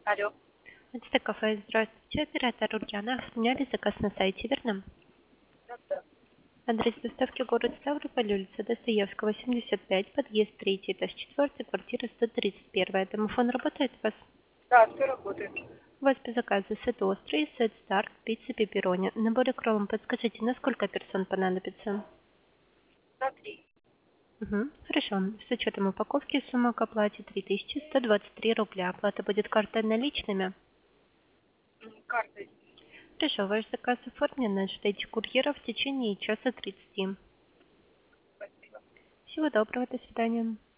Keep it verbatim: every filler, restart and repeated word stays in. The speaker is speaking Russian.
Алло. Это кафе. Здравствуйте, оператор Ульяна. Сняли заказ на сайте, верно? Да, да. Адрес доставки город Ставрополь, улица Достоевского, семьдесят пять, подъезд третий, этаж четвертый, квартира сто тридцать один. Домофон работает у вас? Да, все работает. У вас по заказу сет острый, сет старт, пицца пепперони. Набор кроллом подскажите, на сколько персон понадобится? Смотри, Угу. Хорошо. С учетом упаковки сумма к оплате три тысячи сто двадцать три рубля. Оплата будет картой наличными? м, картой. Хорошо, ваш заказ оформлен. Ждите курьера в течение часа тридцати. Спасибо. Всего доброго, до свидания.